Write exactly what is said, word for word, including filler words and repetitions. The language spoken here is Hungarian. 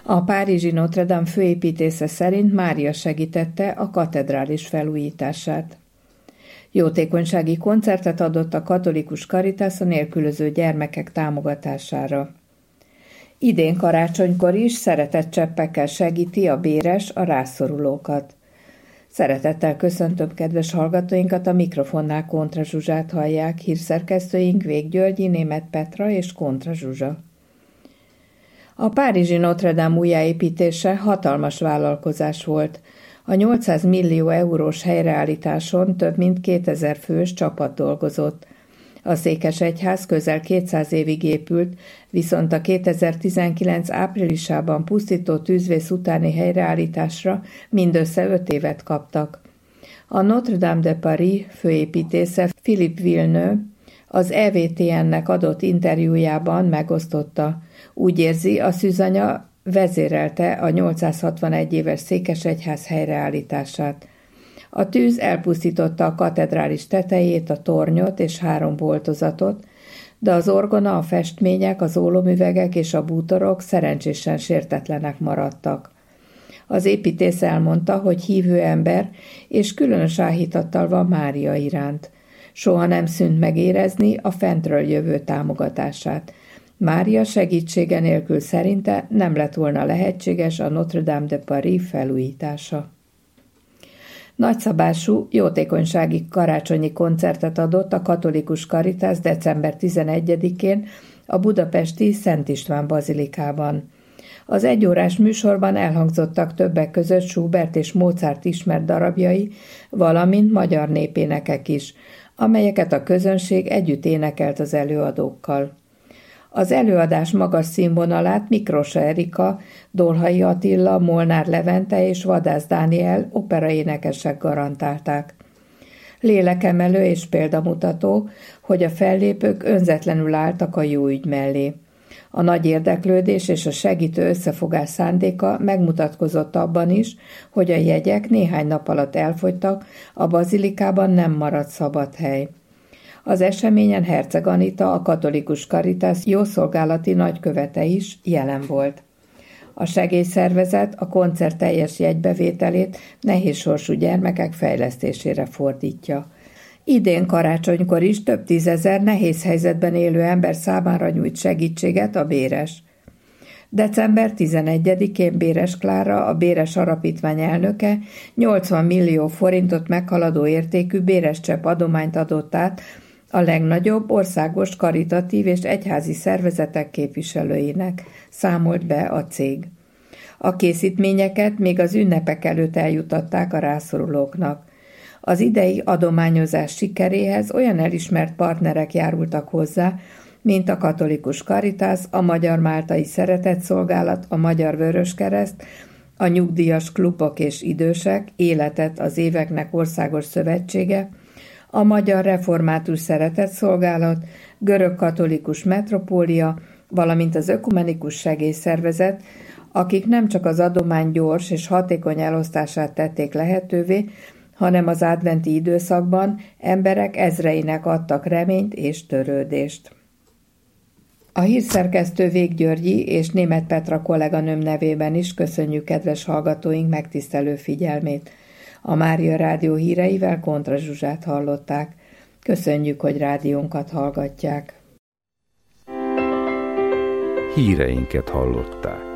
A párizsi Notre Dame főépítésze szerint Mária segítette a katedrális felújítását. Jótékonysági koncertet adott a katolikus Caritas a nélkülöző gyermekek támogatására. Idén karácsonykor is szeretetcseppekkel segíti a Béres a rászorulókat. Szeretettel köszöntöm kedves hallgatóinkat, a mikrofonnál Kontra Zsuzsát hallják, hírszerkesztőink Vég Györgyi, Németh Petra és Kontra Zsuzsa. A párizsi Notre Dame újjáépítése hatalmas vállalkozás volt. A nyolcszáz millió eurós helyreállításon több mint kétezer fős csapat dolgozott. A székesegyház közel kétszáz évig épült, viszont a kétezer-tizenkilenc áprilisában pusztító tűzvész utáni helyreállításra mindössze öt évet kaptak. A Notre Dame de Paris főépítésze Philippe Villeneuve az E V T N-nek adott interjújában megosztotta. Úgy érzi, a szűzanya vezérelte a nyolcszázhatvanegy éves székesegyház helyreállítását. A tűz elpusztította a katedrális tetejét, a tornyot és három boltozatot, de az orgona, a festmények, az ólomüvegek és a bútorok szerencsésen sértetlenek maradtak. Az építész elmondta, hogy hívő ember és különös áhítattal van Mária iránt. Soha nem szűnt megérezni a fentről jövő támogatását. Mária segítsége nélkül szerinte nem lett volna lehetséges a Notre Dame de Paris felújítása. Nagyszabású jótékonysági karácsonyi koncertet adott a katolikus Caritas december tizenegyedikén a budapesti Szent István bazilikában. Az egyórás műsorban elhangzottak többek között Schubert és Mozart ismert darabjai, valamint magyar népénekek is, amelyeket a közönség együtt énekelt az előadókkal. Az előadás magas színvonalát Mikrosa Erika, Dolhai Attila, Molnár Levente és Vadász Dániel operaénekesek garantálták. Lélekemelő és példamutató, hogy a fellépők önzetlenül álltak a jó ügy mellé. A nagy érdeklődés és a segítő összefogás szándéka megmutatkozott abban is, hogy a jegyek néhány nap alatt elfogytak, a bazilikában nem maradt szabad hely. Az eseményen Herceg Anita, a katolikus Caritas jószolgálati nagykövete is jelen volt. A segélyszervezet a koncert teljes jegybevételét nehézsorsú gyermekek fejlesztésére fordítja. Idén karácsonykor is több tízezer nehéz helyzetben élő ember számára nyújt segítséget a Béres. december tizenegyedikén Béres Klára, a Béres Alapítvány elnöke nyolcvan millió forintot meghaladó értékű Bérescsepp adományt adott át a legnagyobb országos karitatív és egyházi szervezetek képviselőinek, számolt be a cég. A készítményeket még az ünnepek előtt eljutatták a rászorulóknak. Az idei adományozás sikeréhez olyan elismert partnerek járultak hozzá, mint a katolikus Caritas, a Magyar Máltai Szeretetszolgálat, a Magyar Vöröskereszt, a Nyugdíjas Klubok és Idősek, Életet az Éveknek Országos Szövetsége, a Magyar Református Szeretetszolgálat, Görög-katolikus Metropólia, valamint az Ökumenikus Segélyszervezet, akik nem csak az adomány gyors és hatékony elosztását tették lehetővé, hanem az adventi időszakban emberek ezreinek adtak reményt és törődést. A hírszerkesztő Vég Györgyi és Németh Petra kolléganőm nevében is köszönjük kedves hallgatóink megtisztelő figyelmét. A Mária Rádió híreivel Kontra Zsuzsát hallották. Köszönjük, hogy rádiónkat hallgatják. Híreinket hallották.